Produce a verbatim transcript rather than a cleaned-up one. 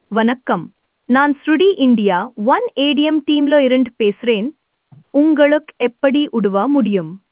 வணக்கம். நான் ஸ்ருடி India one ATM டீம்ல இருந்து பேசுறேன். உங்களுக்கு எப்படி உதவ முடியும்?